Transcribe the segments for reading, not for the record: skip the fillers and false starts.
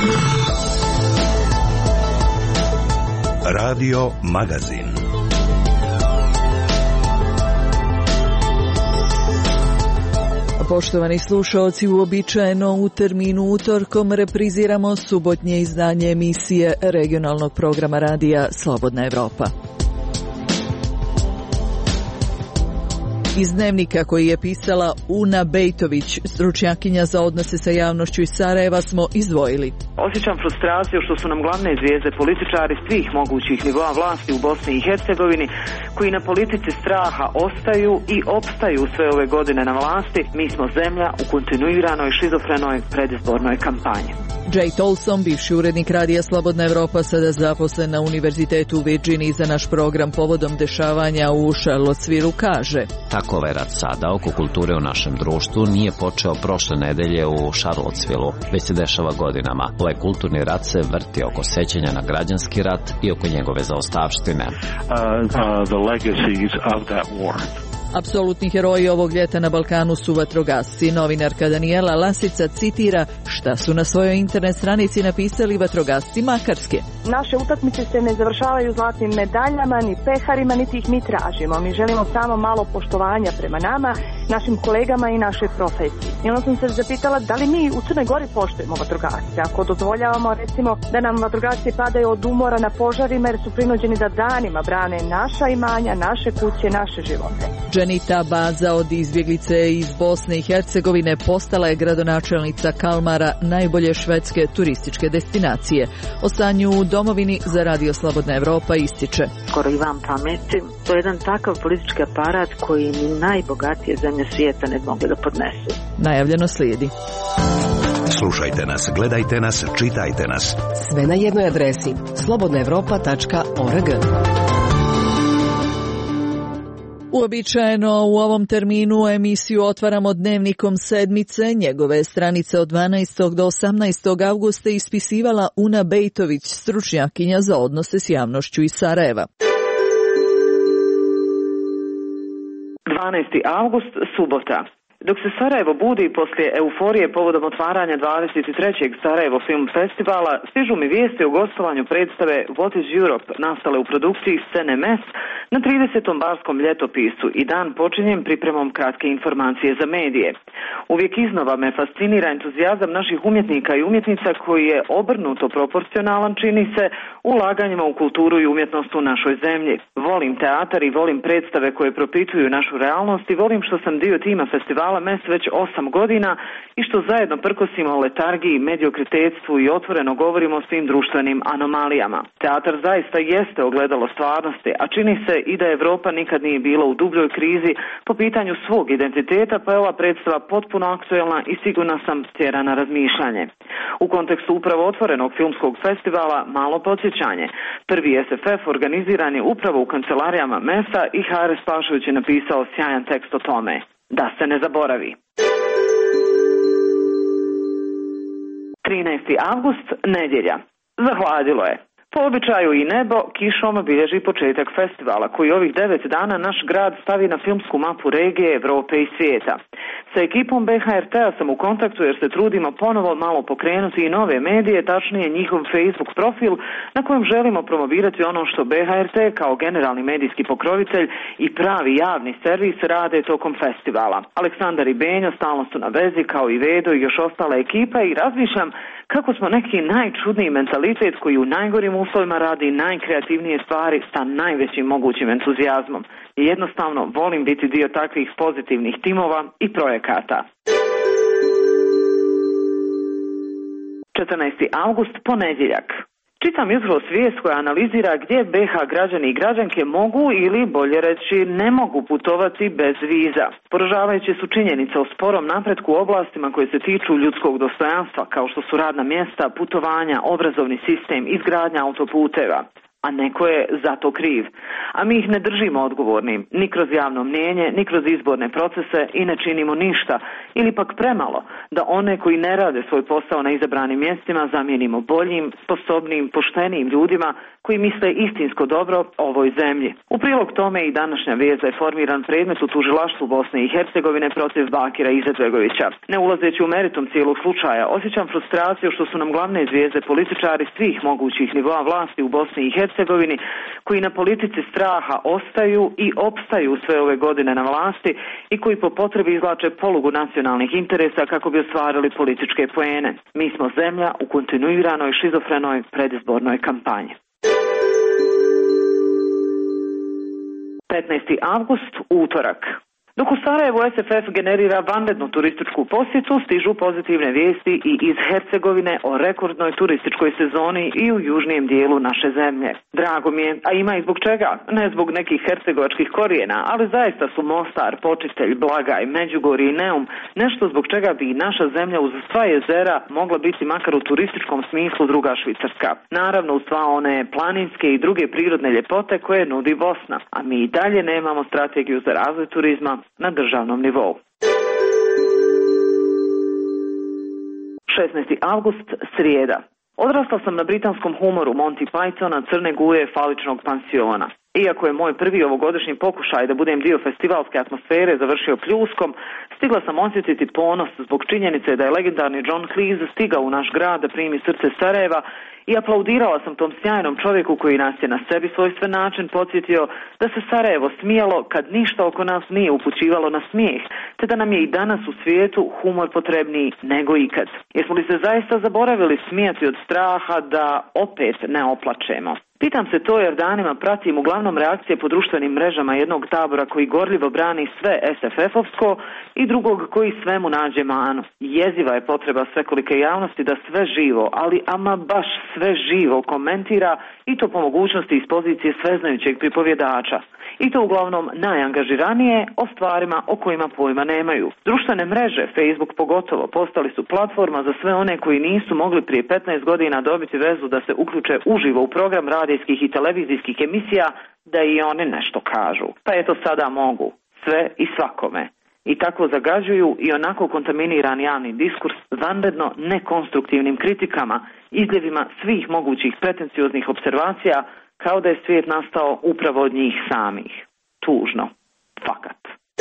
Radio Magazin. Poštovani slušaoci, uobičajeno u terminu utorkom repriziramo subotnje izdanje emisije regionalnog programa radija Slobodna Evropa. Iz dnevnika koji je pisala Una Bejtović, stručnjakinja za odnose sa javnošću iz Sarajeva, smo izdvojili. Osjećam frustraciju što su nam glavne zvijezde političari svih mogućih nivoa vlasti u Bosni i Hercegovini, koji na politici straha ostaju i opstaju sve ove godine na vlasti. Mi smo zemlja u kontinuiranoj šizofrenoj predizbornoj kampanji. Jay Tolson, bivši urednik radija Slobodna Evropa, sada zaposlen na Univerzitetu u Virginiji za naš program povodom dešavanja u Charlottesville, kaže: Tako ovaj rat sada oko kulture u našem društvu nije počeo prošle nedelje u Charlottesville, već se dešava godinama. Ovaj kulturni rat se vrti oko sećanja na građanski rat i oko njegove zaostavštine. The legacies of that war. Apsolutni heroji ovog ljeta na Balkanu su vatrogasci. Novinarka Danijela Lasica citira šta su na svojoj internet stranici napisali vatrogasci Makarske. Naše utakmice se ne završavaju zlatnim medaljama, ni peharima, niti ih mi tražimo. Mi želimo samo malo poštovanja prema nama, našim kolegama i našoj profesiji. I onda sam se zapitala da li mi u Crnoj Gori poštujemo vatrogasce. Ako dozvoljavamo, recimo, da nam vatrogasci padaju od umora na požarima jer su prinuđeni da danima brane naša imanja, naše kuće, naše živote. Dženita Baza od izbjeglice iz Bosne i Hercegovine postala je gradonačelnica Kalmara, najbolje švedske turističke destinacije. O stanju u domovini za Radio Slobodna Evropa ističe: skoro i vam pameti, to je jedan takav politički aparat koji ni najbogatije zemlje svijeta ne mogu da podnesu. Najavljeno slijedi. Slušajte nas, gledajte nas, čitajte nas. Sve na jednoj adresi slobodnaevropa.org. Uobičajeno u ovom terminu emisiju otvaramo dnevnikom sedmice. Njegove stranice od 12. do 18. avgusta ispisivala Una Bejtović, stručnjakinja za odnose s javnošću iz Sarajeva. 12. avgust, subota. Dok se Sarajevo budi poslije euforije povodom otvaranja 23. Sarajevo Film Festivala, stižu mi vijesti o gostovanju predstave What is Europe, nastale u produkciji Scene Mes na 30. barskom ljetopisu, i dan počinjem pripremom kratke informacije za medije. Uvijek iznova me fascinira entuzijazam naših umjetnika i umjetnica koji je obrnuto proporcionalan, čini se, ulaganjima u kulturu i umjetnost u našoj zemlji. Volim teatar i volim predstave koje propituju našu realnost i volim što sam dio tima festivala Mes već 8 godina i što zajedno prkosimo o letargiji, mediokritetstvu i otvoreno govorimo o svim društvenim anomalijama. Teatar zaista jeste ogledalo stvarnosti, a čini se i da Evropa nikad nije bila u dubljoj krizi po pitanju svog identiteta, pa je ova predstava potpuno aktuelna i sigurna sam tjera na razmišljanje. U kontekstu upravo otvorenog filmskog festivala malo podsjećanje. Prvi SFF organiziran je upravo u kancelarijama Mesa i Haris Pašović je napisao sjajan tekst o tome. Da se ne zaboravi. 13. avgust, nedjelja. Zahladilo je. Po običaju i nebo kišom bilježi početak festivala koji ovih 9 dana naš grad stavi na filmsku mapu regije, Evrope i svijeta. Sa ekipom BHRT-a sam u kontaktu jer se trudimo ponovo malo pokrenuti i nove medije, tačnije njihov Facebook profil na kojem želimo promovirati ono što BHRT kao generalni medijski pokrovitelj i pravi javni servis rade tokom festivala. Aleksandar i Benjo stalno su na vezi kao i Vedo i još ostala ekipa i razmišljam kako smo neki najčudniji mentalitet koji u najgorim uslovima radi najkreativnije stvari sa najvećim mogućim entuzijazmom. I jednostavno volim biti dio takvih pozitivnih timova i projekata. 14. avgust, ponedjeljak. Čitam jutros vijest koja analizira gdje BH građani i građanke mogu ili, bolje reći, ne mogu putovati bez viza. Poražavajuće su činjenice o sporom napretku u oblastima koje se tiču ljudskog dostojanstva, kao što su radna mjesta, putovanja, obrazovni sistem, izgradnja autoputeva. A neko je za to kriv. A mi ih ne držimo odgovornim, ni kroz javno mnijenje, ni kroz izborne procese i ne činimo ništa, ili pak premalo, da one koji ne rade svoj posao na izabranim mjestima zamijenimo boljim, sposobnim, poštenijim ljudima koji misle istinsko dobro ovoj zemlji. U prilog tome i današnja vijest da je formiran predmet u tužilaštvu Bosne i Hercegovine protiv Bakira Izetbegovića. Ne ulazeći u meritum cijelog slučaja, osjećam frustraciju što su nam glavne zvijezde političari svih mogućih nivoa vlasti u Bosni i Hercegovini, koji na politici straha ostaju i opstaju sve ove godine na vlasti i koji po potrebi izvlače polugu nacionalnih interesa kako bi ostvarili političke poene. Mi smo zemlja u kontinuiranoj šizofrenoj predizbornoj kampanji. 15. avgust, utorak. Dok u Sarajevu SFF generira vanrednu turističku posjetu, stižu pozitivne vijesti i iz Hercegovine o rekordnoj turističkoj sezoni i u južnijem dijelu naše zemlje. Drago mi je, a ima i zbog čega, ne zbog nekih hercegovačkih korijena, ali zaista su Mostar, Počitelj, Blagaj, Međugorje i Neum nešto zbog čega bi naša zemlja uz sva jezera mogla biti makar u turističkom smislu druga Švicarska. Naravno uz sva one planinske i druge prirodne ljepote koje nudi Bosna, a mi i dalje nemamo strategiju za razvoj turizma na državnom nivou. 16. avgust, srijeda. Odrasla sam na britanskom humoru Monty Pythona, Crne guje, Faličnog pansiona. Iako je moj prvi ovogodišnji pokušaj da budem dio festivalske atmosfere završio pljuskom, stigla sam osjetiti ponos zbog činjenice da je legendarni John Cleese stigao u naš grad da primi srce Sarajeva i aplaudirala sam tom sjajnom čovjeku koji nas je na sebi svojstven način podsjetio da se Sarajevo smijalo kad ništa oko nas nije upućivalo na smijeh, te da nam je i danas u svijetu humor potrebniji nego ikad. Jesmo li se zaista zaboravili smijati od straha da opet ne oplačemo? Pitam se to jer danima pratim uglavnom reakcije po društvenim mrežama jednog tabora koji gorljivo brani sve SFF-ovsko i drugog koji svemu nađe manu. Jeziva je potreba svekolike javnosti da sve živo, ali ama baš sve živo komentira i to po mogućnosti iz pozicije sveznajućeg pripovjedača. I to uglavnom najangažiranije o stvarima o kojima pojma nemaju. Društvene mreže, Facebook pogotovo, postali su platforma za sve one koji nisu mogli prije 15 godina dobiti vezu da se uključe uživo u program radijskih i televizijskih emisija da i oni nešto kažu. Pa eto sada mogu. Sve i svakome. I tako zagađuju i onako kontaminiran javni diskurs vanredno nekonstruktivnim kritikama, izljevima svih mogućih pretencioznih observacija, kao da je svijet nastao upravo od njih samih. Tužno. Fakat.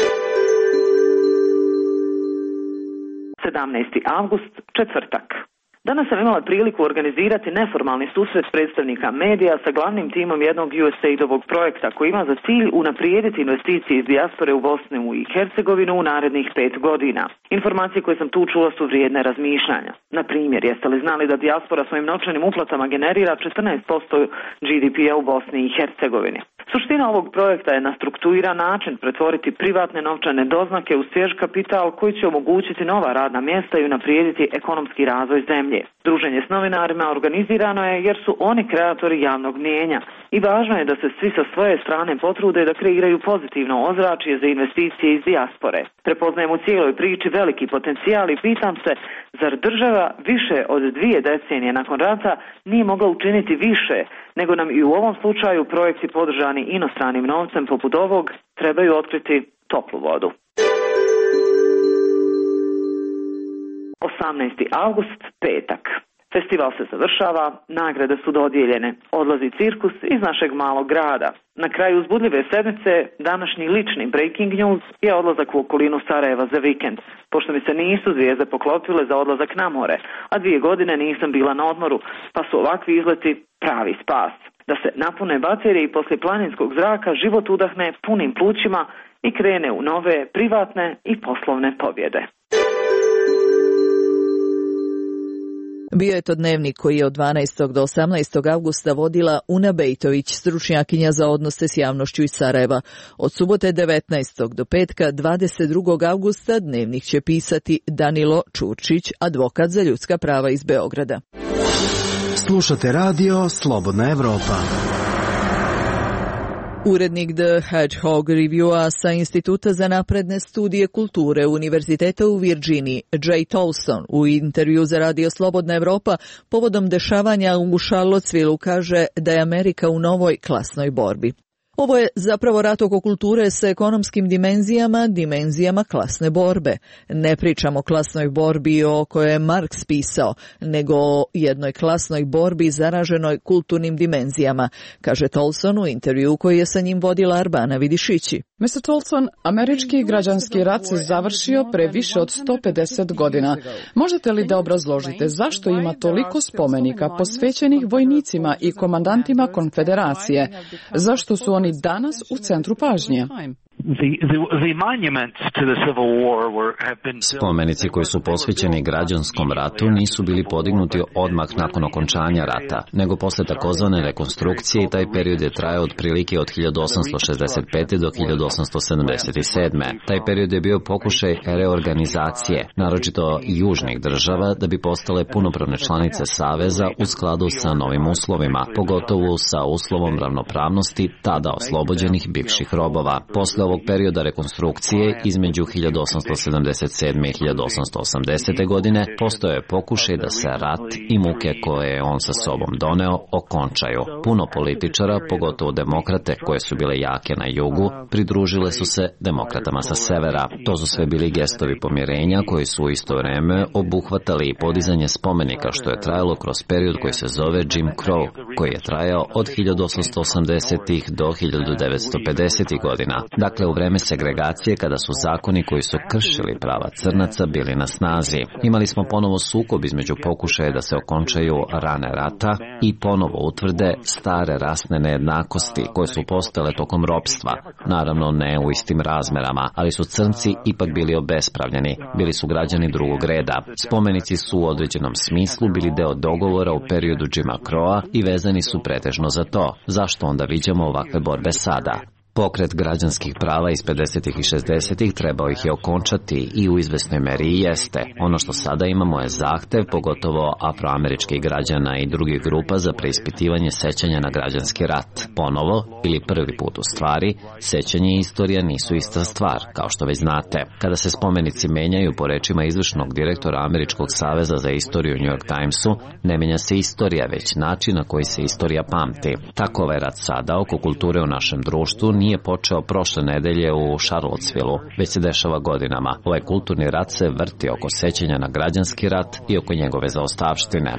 17. avgust, četvrtak. Danas sam imala priliku organizirati neformalni susret predstavnika medija sa glavnim timom jednog USAID-ovog projekta koji ima za cilj unaprijediti investicije iz dijaspore u Bosnu i Hercegovinu u narednih 5 godina. Informacije koje sam tu čula su vrijedne razmišljanja. Na primjer, jeste li znali da dijaspora svojim novčanim uplatama generira 14% GDP-a u Bosni i Hercegovini? Suština ovog projekta je na strukturiran način pretvoriti privatne novčane doznake u svjež kapital koji će omogućiti nova radna mjesta i unaprijediti ekonomski razvoj zemlje. Druženje s novinarima organizirano je jer su oni kreatori javnog mnijenja i važno je da se svi sa svoje strane potrude da kreiraju pozitivno ozračje za investicije iz dijaspore. Prepoznajem u cijeloj priči veliki potencijal i pitam se, zar država više od 2 decenije nakon rata nije mogla učiniti više, nego nam i u ovom slučaju projekti podržani inostranim novcem poput ovog trebaju otkriti toplu vodu. 18. avgust, petak. Festival se završava, nagrade su dodijeljene, odlazi cirkus iz našeg malog grada. Na kraju uzbudljive sedmice, današnji lični breaking news je odlazak u okolinu Sarajeva za vikend, pošto mi se nisu zvijezde poklopile za odlazak na more, a 2 godine nisam bila na odmoru, pa su ovakvi izleti pravi spas. Da se napune baterije i poslije planinskog zraka život udahne punim plućima i krene u nove privatne i poslovne pobjede. Bio je to dnevnik koji je od 12. do 18. avgusta vodila Una Bejtović, stručnjakinja za odnose s javnošću iz Sarajeva. Od subote 19. do petka 22. avgusta dnevnik će pisati Danilo Čurčić, advokat za ljudska prava iz Beograda. Slušate radio Slobodna Evropa. Urednik The Hedgehog Reviewa sa Instituta za napredne studije kulture Univerziteta u Virginiji, Jay Tolson, u intervju za radio Slobodna Evropa povodom dešavanja u Charlottesvilleu kaže da je Amerika u novoj klasnoj borbi. Ovo je zapravo rat oko kulture sa ekonomskim dimenzijama klasne borbe. Ne pričamo o klasnoj borbi o kojoj je Marks pisao, nego o jednoj klasnoj borbi zaraženoj kulturnim dimenzijama, kaže Tolson u intervju koji je sa njim vodila Arbana Vidišići. Mr. Tolson, američki građanski rat se završio pre više od 150 godina. Možete li da obrazložite zašto ima toliko spomenika posvećenih vojnicima i komandantima konfederacije? Zašto su oni danas u centru pažnje? Spomenici koji su posvećeni građanskom ratu nisu bili podignuti odmah nakon okončanja rata, nego posle takozvane rekonstrukcije i taj period je trajao otprilike od 1865. do 1877. Taj period je bio pokušaj reorganizacije, naročito južnih država, da bi postale punopravne članice Saveza u skladu sa novim uslovima, pogotovo sa uslovom ravnopravnosti tada oslobođenih bivših robova. Posle ovog perioda rekonstrukcije između 1877. i 1880. godine postojao je pokušaj da se rat i muke koje je on sa sobom doneo okončaju. Puno političara, pogotovo demokrate koje su bile jake na jugu, pridružile su se demokratama sa severa. To su sve bili gestovi pomirenja koji su u isto vreme obuhvatali i podizanje spomenika, što je trajalo kroz period koji se zove Jim Crow, koji je trajao od 1880. do 1950. godina. Dakle, u vreme segregacije, kada su zakoni koji su kršili prava crnaca bili na snazi. Imali smo ponovo sukob između pokušaja da se okončaju rane rata i ponovo utvrde stare rasne nejednakosti koje su postale tokom ropstva. Naravno ne u istim razmerama, ali su crnci ipak bili obespravljeni, bili su građani drugog reda. Spomenici su u određenom smislu bili deo dogovora u periodu Jima Crowa i vezani su pretežno za to. Zašto onda viđamo ovakve borbe sada? Pokret građanskih prava iz 50. i 60. trebao ih je okončati i u izvesnoj meri i jeste. Ono što sada imamo je zahtev, pogotovo afroameričkih građana i drugih grupa za preispitivanje sećanja na građanski rat. Ponovo, ili prvi put u stvari, sećanje i istorija nisu ista stvar, kao što već znate. Kada se spomenici menjaju, po rečima izvršnog direktora Američkog saveza za istoriju u New York Timesu, ne menja se istorija, već način na koji se istorija pamti. Tako ovaj rat sada oko kulture u našem društvu nije počeo prošle nedelje u Charlottesvilleu, već se dešava godinama. Ovaj kulturni rat se vrti oko sećanja na građanski rat i oko njegove zaostavštine.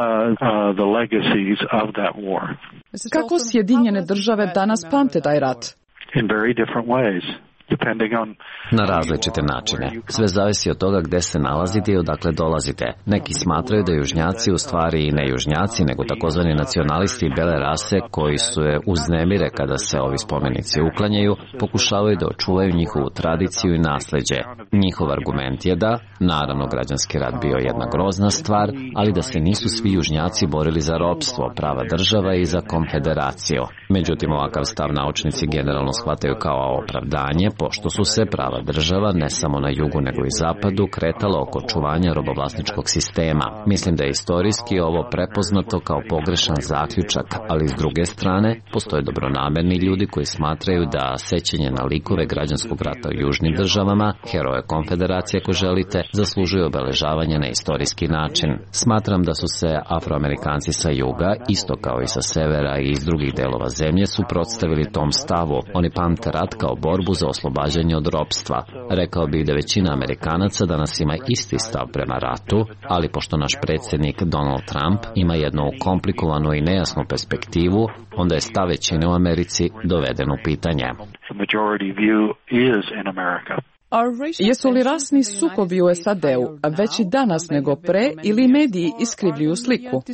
Kako Sjedinjene države danas pamte taj rat? In very different ways. Na različite načine. Sve zavisi od toga gde se nalazite i odakle dolazite. Neki smatraju da južnjaci u stvari i ne južnjaci, nego takozvani nacionalisti i bele rase koji su je uznemire kada se ovi spomenici uklanjaju, pokušavaju da očuvaju njihovu tradiciju i nasleđe. Njihov argument je da, naravno, građanski rat bio jedna grozna stvar, ali da se nisu svi južnjaci borili za ropstvo, prava država i za konfederaciju. Međutim, ovakav stav naučnici generalno shvataju kao opravdanje, pošto su se prava država, ne samo na jugu nego i zapadu, kretala oko čuvanja robovlasničkog sistema. Mislim da je istorijski ovo prepoznato kao pogrešan zaključak, ali s druge strane, postoje dobronamerni ljudi koji smatraju da sećanje na likove građanskog rata u južnim državama, heroje konfederacije ako želite, zaslužuju obeležavanje na istorijski način. Smatram da su se Afroamerikanci sa juga, isto kao i sa severa i iz drugih delova zemlje, suprotstavili tom stavu. Oni pamte rat kao borbu za oslobađanje od ropstva. Rekao bih da većina Amerikanaca danas ima isti stav prema ratu, ali pošto naš predsjednik Donald Trump ima jednu komplikovanu i nejasnu perspektivu, onda je stav većine u Americi doveden u pitanje. Jesu li rasni sukobi u SAD-u veći danas nego pre ili mediji iskrivljuju sliku?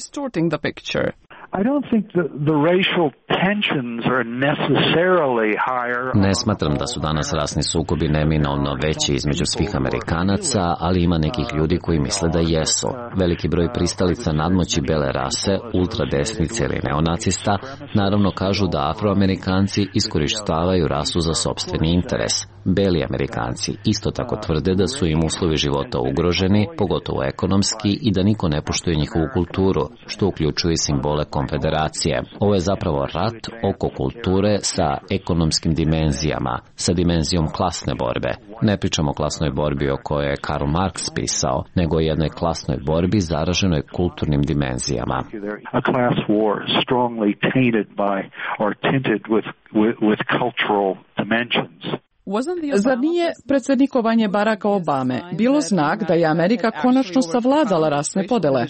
Ne smatram da su danas rasni sukobi neminovno veći između svih Amerikanaca, ali ima nekih ljudi koji misle da jesu. Veliki broj pristalica nadmoći bele rase, ultradesnice ili neonacista, naravno kažu da Afroamerikanci iskorištavaju rasu za sopstveni interes. beli Amerikanci isto tako tvrde da su im uslovi života ugroženi, pogotovo ekonomski, i da niko ne poštuje njihovu kulturu, što uključuje simbole konfederacije. Ovo je zapravo rat oko kulture sa ekonomskim dimenzijama, sa dimenzijom klasne borbe. Ne pričamo o klasnoj borbi o kojoj je Karl Marx pisao, nego o jednoj klasnoj borbi zaraženoj kulturnim dimenzijama. A class war strongly tainted by or tinted with cultural dimensions. Zar nije predsjednikovanje Baracka Obame bilo znak da je Amerika konačno savladala rasne podele?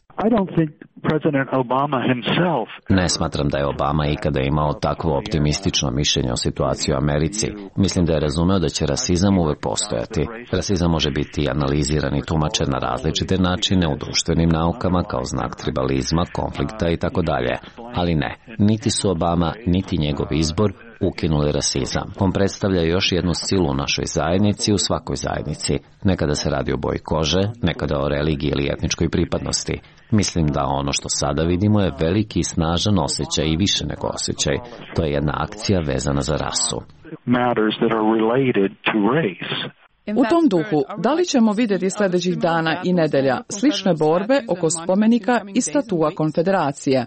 Ne smatram da je Obama ikada imao takvo optimistično mišljenje o situaciji u Americi. Mislim da je razumeo da će rasizam uvek postojati. Rasizam može biti analiziran i tumačen na različite načine u društvenim naukama kao znak tribalizma, konflikta i tako dalje. Ali ne, niti su Obama, niti njegov izbor ukinuli rasizam. On predstavlja još jednu silu u našoj zajednici, u svakoj zajednici. Nekada se radi o boji kože, nekada o religiji ili etničkoj pripadnosti. Mislim da ono što sada vidimo je veliki i snažan osjećaj i više nego osjećaj. To je jedna akcija vezana za rasu. U tom duhu, da li ćemo vidjeti sljedećih dana i nedelja slične borbe oko spomenika i statua konfederacije?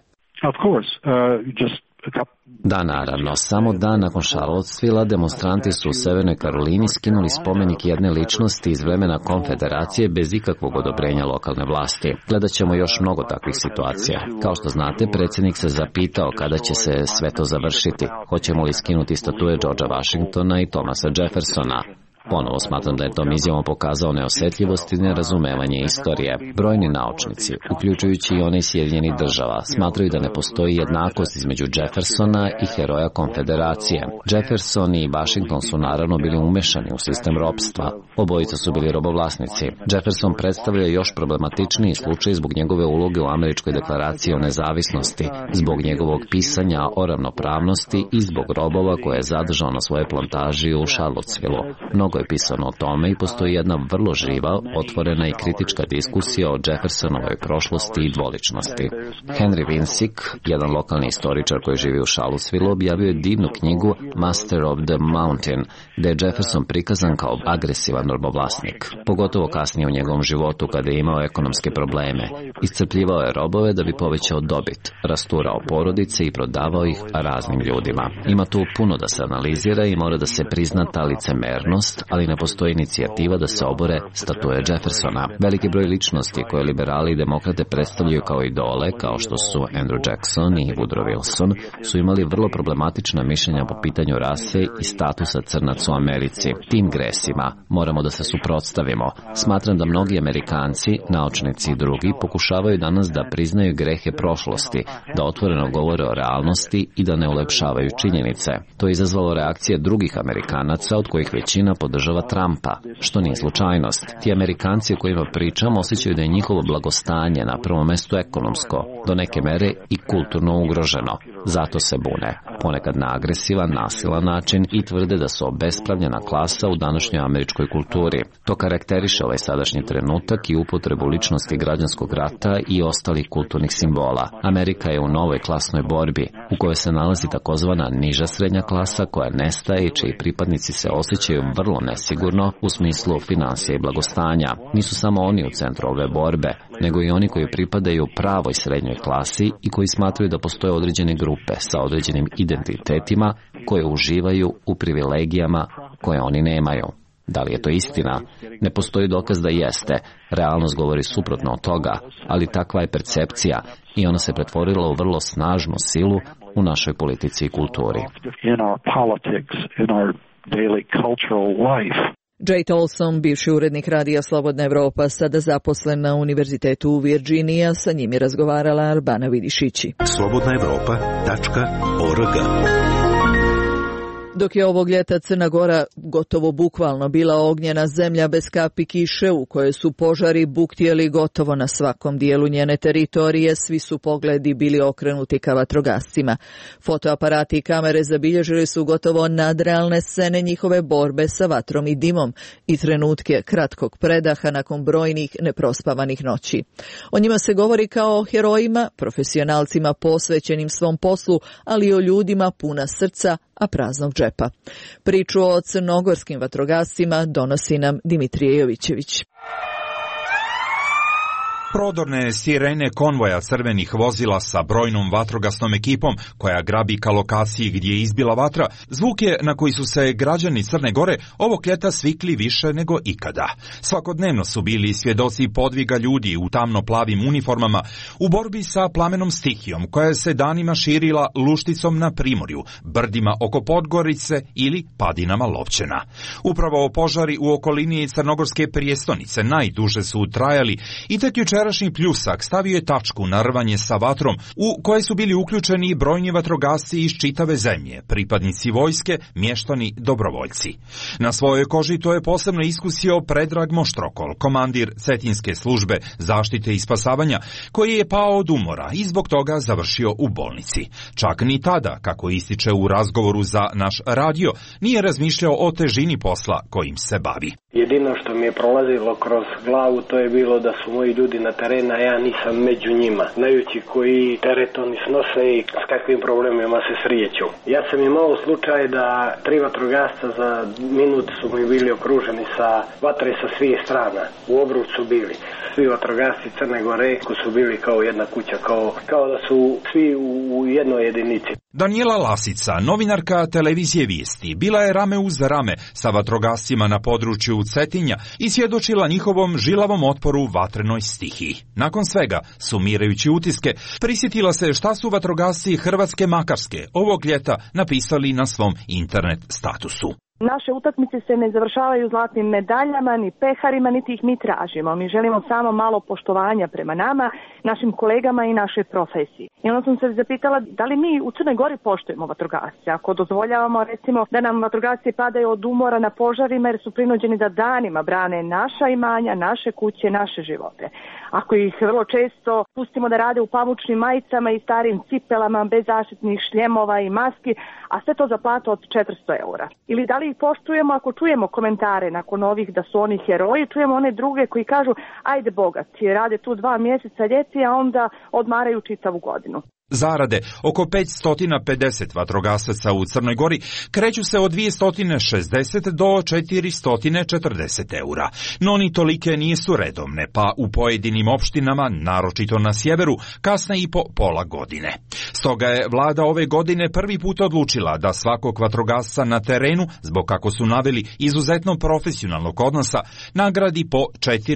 Da, naravno. Samo dan nakon Charlottesville demonstranti su u Severnoj Karolini skinuli spomenik jedne ličnosti iz vremena konfederacije bez ikakvog odobrenja lokalne vlasti. Gledat ćemo još mnogo takvih situacija. Kao što znate, predsjednik se zapitao kada će se sve to završiti. Hoćemo li skinuti statue Georgea Washingtona i Thomasa Jeffersona? Ponovo smatram da je tom izjavom pokazao neosjetljivost i nerazumevanje istorije. Brojni naučnici, uključujući i one iz Sjedinjenih država, smatraju da ne postoji jednakost između Jeffersona i heroja konfederacije. Jefferson i Washington su naravno bili umešani u sistem ropstva. Obojica su bili robovlasnici. Jefferson predstavlja još problematičniji slučaj zbog njegove uloge u Američkoj deklaraciji o nezavisnosti, zbog njegovog pisanja o ravnopravnosti i zbog robova koje je zadržao na svojoj plantaži u Charlottesville. Mnogo je pisano o tome i postoji jedna vrlo živa, otvorena i kritička diskusija o Jeffersonovoj prošlosti i dvoličnosti. Henry Winsick, jedan lokalni istoričar koji živi u Charlottesville, objavio je divnu knjigu Master of the Mountain, gdje je Jefferson prikazan kao agresivan robovlasnik. Pogotovo kasnije u njegovom životu kada je imao ekonomske probleme. Iscrpljivao je robove da bi povećao dobit, rasturao porodice i prodavao ih raznim ljudima. Ima tu puno da se analizira i mora da se prizna ta licemernost, ali ne postoji inicijativa da se obore statue Jeffersona. Veliki broj ličnosti koje liberali i demokrate predstavljaju kao idole, kao što su Andrew Jackson i Woodrow Wilson, su imali vrlo problematična mišljenja po pitanju rase i statusa crnaca u Americi. Tim gresima moramo da se suprotstavimo. Smatram da mnogi Amerikanci, naučnici i drugi pokušavaju danas da priznaju grehe prošlosti, da otvoreno govore o realnosti i da ne ulepšavaju činjenice. To je izazvalo reakcije drugih Amerikanaca, od kojih većina podržava Trumpa, što nije slučajnost. Ti Amerikanci o kojima pričam osjećaju da je njihovo blagostanje na prvom mestu ekonomsko, do neke mere i kulturno ugroženo. Zato se bune, ponekad na agresivan, nasilan način, i tvrde da su obespravljena klasa u današnjoj američkoj kulturi. To karakteriše ovaj sadašnji trenutak i upotrebu ličnosti građanskog rata i ostalih kulturnih simbola. Amerika je u novoj klasnoj borbi, u kojoj se nalazi takozvana niža srednja klasa koja nestaje i čiji pripadnici se osjećaju vrlo nesigurno u smislu finansija i blagostanja. Nisu samo oni u centru ove borbe, nego i oni koji pripadaju pravoj srednjoj klasi i koji smatraju da postoje određene grupe sa određenim identitetima koje uživaju u privilegijama koje oni nemaju. Da li je to istina? Ne postoji dokaz da jeste. Realnost govori suprotno od toga, ali takva je percepcija i ona se pretvorila u vrlo snažnu silu u našoj politici i kulturi. Jay Tolson, bivši urednik radija Slobodna Evropa, sada zaposlen na Univerzitetu u Virginija, sa njim je razgovarala Albana Vidišići. slobodnaevropa.org. Dok je ovog ljeta Crna Gora gotovo bukvalno bila ognjena zemlja bez kapi kiše u kojoj su požari buktijeli gotovo na svakom dijelu njene teritorije, svi su pogledi bili okrenuti ka vatrogascima. Fotoaparati i kamere zabilježili su gotovo nadrealne scene njihove borbe sa vatrom i dimom i trenutke kratkog predaha nakon brojnih neprospavanih noći. O njima se govori kao o herojima, profesionalcima posvećenim svom poslu, ali i o ljudima puna srca, a praznog džepa. Priču o crnogorskim vatrogascima donosi nam Dimitrije Jovićević. Prodorne sirene konvoja crvenih vozila sa brojnom vatrogasnom ekipom koja grabi ka lokaciji gdje je izbila vatra, zvuk je na koji su se građani Crne Gore ovog ljeta svikli više nego ikada. Svakodnevno su bili svjedoci podviga ljudi u tamno-plavim uniformama u borbi sa plamenom stihijom koja se danima širila Lušticom na Primorju, brdima oko Podgorice ili padinama Lovćena. Upravo požari u okolini crnogorske prijestonice najduže su trajali i tek jučerašnji pljusak stavio je tačku na rvanje sa vatrom u koje su bili uključeni brojni vatrogasci iz čitave zemlje, pripadnici vojske, mještani, dobrovoljci. Na svojoj koži to je posebno iskusio Predrag Moštrokol, komandir Cetinske službe zaštite i spasavanja, koji je pao od umora i zbog toga završio u bolnici. Čak ni tada, kako ističe u razgovoru za naš radio, nije razmišljao o težini posla kojim se bavi. Jedino što mi je prolazilo kroz glavu to je bilo da su moji ljudi na terenu, a ja nisam među njima, znajući koji teret oni snose i s kakvim problemima se srijeću. Ja sam imao slučaj da 3 vatrogasca za minut su mi bili okruženi sa vatre sa svih strana. U obruč su bili svi vatrogasci Crne Gore, koji su bili kao jedna kuća, kao da su svi u jednoj jedinici. Daniela Lasica, novinarka televizije Vijesti, bila je rame uz rame sa vatrogascima na području Cetinja i svjedočila njihovom žilavom otporu vatrenoj stihiji. Nakon svega, sumirajući utiske, prisjetila se šta su vatrogasci Hrvatske Makarske ovog ljeta napisali na svom internet statusu. Naše utakmice se ne završavaju zlatnim medaljama, ni peharima, niti ih mi tražimo. Mi želimo samo malo poštovanja prema nama, našim kolegama i našoj profesiji. I onda sam se zapitala da li mi u Crnoj Gori poštujemo vatrogasce, ako dozvoljavamo recimo da nam vatrogasci padaju od umora na požarima jer su prinuđeni da danima brane naša imanja, naše kuće, naše živote. Ako ih vrlo često pustimo da rade u pamučnim majicama i starim cipelama bez zaštitnih šljemova i maski, a sve to za platu od 400 eura. Ili da li ih poštujemo ako čujemo komentare nakon ovih da su oni heroji, čujemo one druge koji kažu ajde bogati, rade tu 2 mjeseca ljeti, a onda odmaraju čitavu godinu. Zarade oko 550 vatrogasaca u Crnoj Gori kreću se od 260 do 440 eura, no ni tolike nisu redovne, pa u pojedinim opštinama, naročito na sjeveru, kasne i po pola godine. Stoga je vlada ove godine prvi put odlučila da svakog vatrogasca na terenu, zbog kako su naveli izuzetno profesionalnog odnosa, nagradi po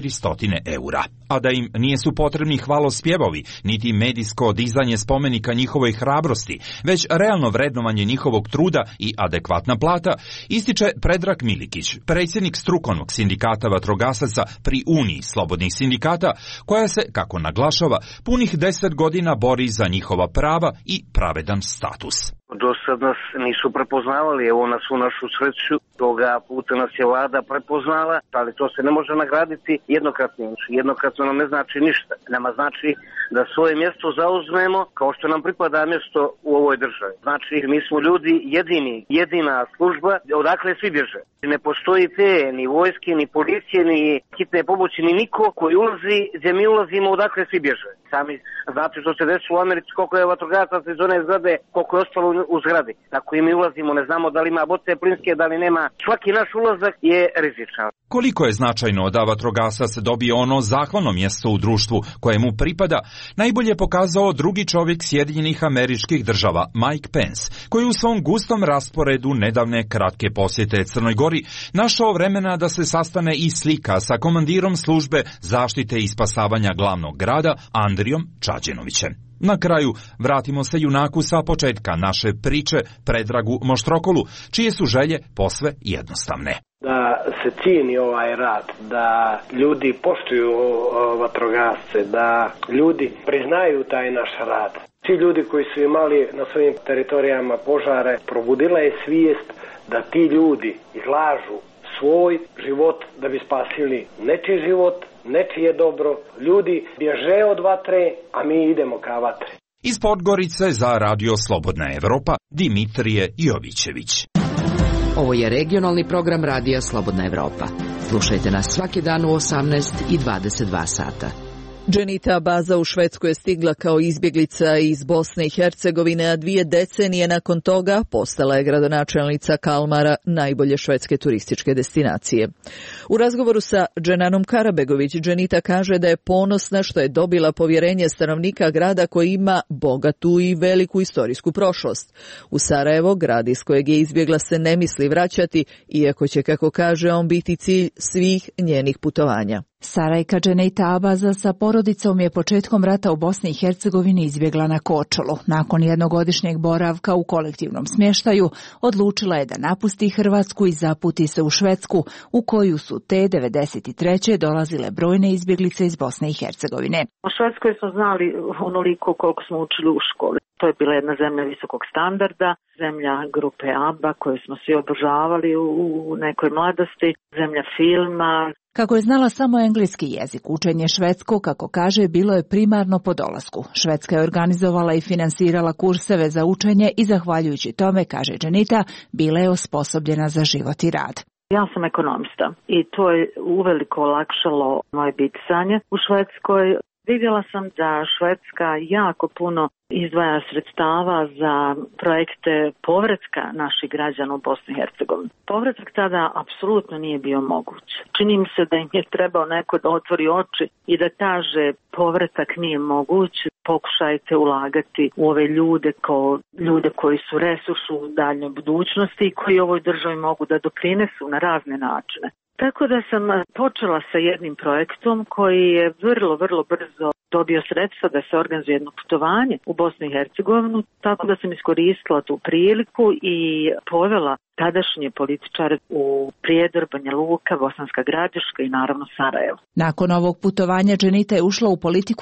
400 eura. A da im nijesu potrebni hvalospjevovi, niti medijsko dizanje spomenika njihovoj hrabrosti, već realno vrednovanje njihovog truda i adekvatna plata, ističe Predrag Milikić, predsjednik strukovnog sindikata vatrogasaca pri Uniji slobodnih sindikata, koja se, kako naglašava, punih 10 godina bori za njihova prava i pravedan status. Do sad nas nisu prepoznavali, evo na svu našu sreću, toga puta nas je vlada prepoznala, ali to se ne može nagraditi jednokratno. Jednokratno nam ne znači ništa. Nama znači da svoje mjesto zauzmemo kao što nam pripada mjesto u ovoj državi. Znači mi smo ljudi jedina služba odakle svi bježe. Ne postoji te ni vojske, ni policije, ni hitne pomoći, ni niko koji ulazi gdje mi ulazimo odakle svi bježe. Sami znate što se desilo u Americi, koliko je vatrogasaca iz one zgrade, koliko je ostalo u zgradi. Ako i mi ulazimo, ne znamo da li ima boce plinske, da li nema. Svaki naš ulazak je rizičan. Koliko je značajno da vatrogasac dobije ono zahvalno mjesto u društvu kojemu pripada, najbolje pokazao drugi čovjek Sjedinjenih Američkih Država, Mike Pence, koji u svom gustom rasporedu nedavne kratke posjete Crnoj Gori našao vremena da se sastane i slika sa komandirom službe zaštite i spasavanja glavnog grada Andrijom Čađenovićem. Na kraju vratimo se junaku sa početka naše priče, Predragu Moštrokolu, čije su želje posve jednostavne. Da se cijeni ovaj rad, da ljudi poštuju vatrogasce, da ljudi priznaju taj naš rad. Svi ljudi koji su imali na svojim teritorijama požare, probudila je svijest da ti ljudi izlažu svoj život da bi spasili nečiji život, nečije dobro. Ljudi bježe od vatre, a mi idemo ka vatre. Iz Podgorice za Radio Slobodna Evropa, Dimitrije Jovićević. Ovo je regionalni program Radija Slobodna Evropa. Slušajte nas svaki dan u 18 i 22 sata. Dženita Abaza u Švedsku je stigla kao izbjeglica iz Bosne i Hercegovine, a 2 decenije nakon toga postala je gradonačelnica Kalmara, najbolje švedske turističke destinacije. U razgovoru sa Dženanom Karabegović, Dženita kaže da je ponosna što je dobila povjerenje stanovnika grada koji ima bogatu i veliku istorijsku prošlost. U Sarajevo, grad iz kojeg je izbjegla, se ne misli vraćati, iako će, kako kaže, on biti cilj svih njenih putovanja. Sarajka Dženita Abaza sa porodicom je početkom rata u Bosni i Hercegovini izbjegla na Korčulu. Nakon jednogodišnjeg boravka u kolektivnom smještaju, odlučila je da napusti Hrvatsku i zaputi se u Švedsku, u koju su te 1993. dolazile brojne izbjeglice iz Bosne i Hercegovine. U Švedskoj smo znali onoliko koliko smo učili u školi. To je bila jedna zemlja visokog standarda, zemlja grupe ABBA koju smo svi obožavali u nekoj mladosti, zemlja filma. Kako je znala samo engleski jezik, učenje švedskog, kako kaže, bilo je primarno po dolasku. Švedska je organizovala i finansirala kurseve za učenje i zahvaljujući tome, kaže Dženita, bila je osposobljena za život i rad. Ja sam ekonomista i to je uveliko olakšalo moje bitisanje u Švedskoj. Vidjela sam da Švedska jako puno izdvaja sredstava za projekte povratka naših građana u Bosni i Hercegovini. Povratak tada apsolutno nije bio moguć. Čini mi se da im je trebao neko da otvori oči i da kaže povratak nije moguć, pokušajte ulagati u ove ljude kao ljude koji su resurs u daljnjoj budućnosti i koji ovoj državi mogu da doprinesu na razne načine. Tako da sam počela sa jednim projektom koji je vrlo brzo dobio sredstva da se organizuje jedno putovanje u Bosnu i Hercegovinu, tako da sam iskoristila tu priliku i povela tadašnje političare u Prijedor, Banja Luka, Bosanska Gradiška i naravno Sarajevo. Nakon ovog putovanja Dženita je ušla u politiku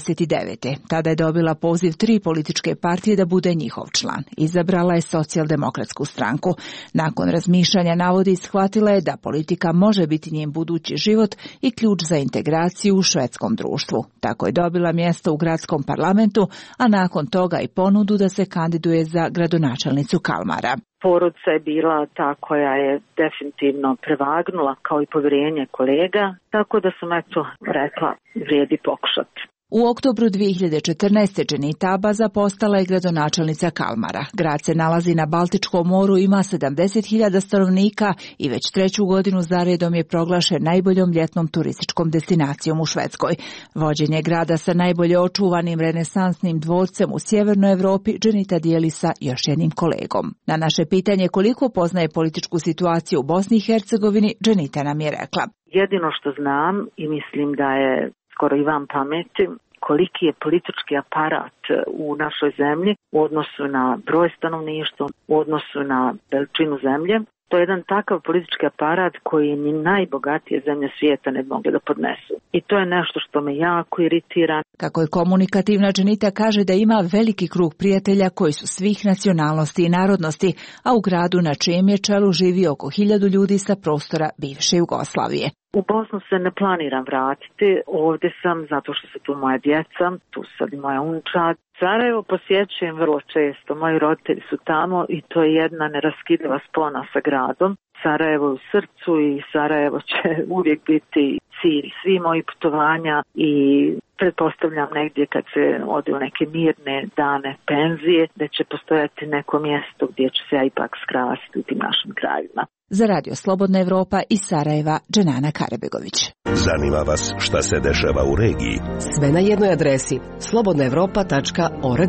1999. Tada je dobila poziv 3 političke partije da bude njihov član. Izabrala je Socijaldemokratsku stranku. Nakon razmišljanja, navodi, shvatila je da politika može biti njen budući život i ključ za integraciju u švedskom društvu. Tako je dobila mjesto u gradskom parlamentu, a nakon toga i ponudu da se kandiduje za gradonačelnicu Kalmara. Porodica je bila ta koja je definitivno prevagnula, kao i povjerenje kolega, tako da sam rekla vrijedi pokušati. U oktobru 2014. Dženita Abaza postala je gradonačelnica Kalmara. Grad se nalazi na Baltičkom moru, ima 70.000 stanovnika i već 3. godinu zaredom je proglašen najboljom ljetnom turističkom destinacijom u Švedskoj. Vođenje grada sa najbolje očuvanim renesansnim dvorcem u sjevernoj Europi Dženita dijeli sa još jednim kolegom. Na naše pitanje koliko poznaje političku situaciju u Bosni i Hercegovini, Dženita nam je rekla: jedino što znam i mislim da je skoro i van pameti, koliki je politički aparat u našoj zemlji u odnosu na broj stanovništva, u odnosu na veličinu zemlje. To je jedan takav politički aparat koji ni najbogatije zemlje svijeta ne mogu da podnesu. I to je nešto što me jako iritira. Kako je komunikativna, Dženita kaže da ima veliki krug prijatelja koji su svih nacionalnosti i narodnosti, a u gradu na čijem je čelu živi oko 1000 ljudi sa prostora bivše Jugoslavije. U Bosnu se ne planiram vratiti, ovdje sam zato što su tu moja djeca, tu sad i moja unučad. Sarajevo posjećujem vrlo često, moji roditelji su tamo i to je jedna neraskidiva spona sa gradom. Sarajevo u srcu i Sarajevo će uvijek biti cilj svih mojih putovanja i pretpostavljam negdje kad se ode u neke mirne dane penzije da će postojati neko mjesto gdje ću se ja ipak skrasiti u tim našim krajima. Za Radio Slobodna Evropa iz Sarajeva, Dženana Karabegović. Zanima vas šta se dešava u regiji? Sve na jednoj adresi slobodnaevropa.org.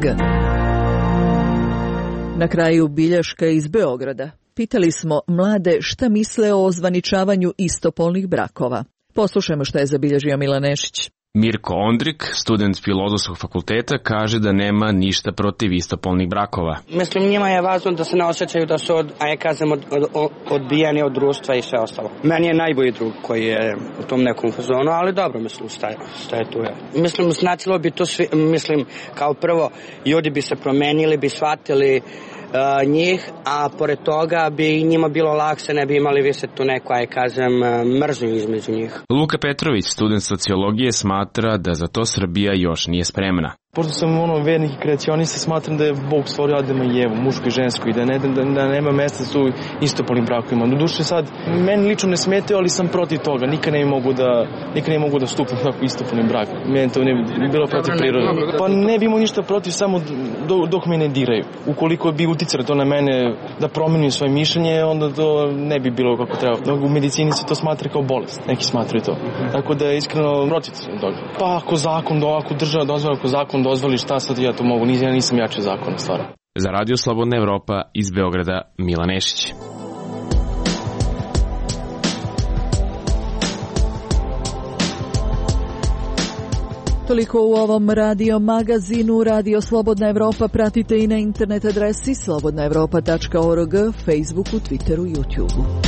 Na kraju bilješka iz Beograda. Pitali smo mlade šta misle o ozvaničavanju istopolnih brakova. Poslušajmo šta je zabilježio Milan Nešić. Mirko Ondrik, student Filozofskog fakulteta, kaže da nema ništa protiv istopolnih brakova. Mislim, njima je važno da se ne osjećaju da su odbijeni od društva i sve ostalo. Meni je najbolji drug koji je u tom nekom fazonu, ali dobro, mislim, šta je tu. Mislim, značilo bi to kao prvo, ljudi bi se promenili, bi shvatili njih, a pored toga bi njima bilo lakše, ne bi imali više tu neku, mržnju između njih. Luka Petrović, student sociologije, smatra da za to Srbija još nije spremna. Pošto sam vernik i kreacionista, smatram da je Bog stvorio Adama i Evu, mušku i žensku, i da nema mesta su istopolnim brakovima. Doduše sad, meni lično ne smetaju, ali sam protiv toga. Nikad ne mogu da stupim tako istopolnim brak. Meni to ne bi bilo protiv prirode. Pa ne bi imao ništa protiv, samo dok me ne diraju. Ukoliko bi uticalo to na mene da promenim svoje mišljenje, onda to ne bi bilo kako treba. U medicini se to smatra kao bolest. Neki smatraju to. Tako da je iskreno protiv toga. Pa ako zakon, ako država dozvoli, ako zakon dozvoli, šta sad ja to mogu, ja nisam jači zakon stvarno. Za Radio Slobodna Evropa iz Beograda, Milan Nešić. Toliko u ovom radio magazinu. Radio Slobodna Evropa pratite i na internet adresi slobodnaevropa.org, Facebooku, Twitteru, YouTubeu.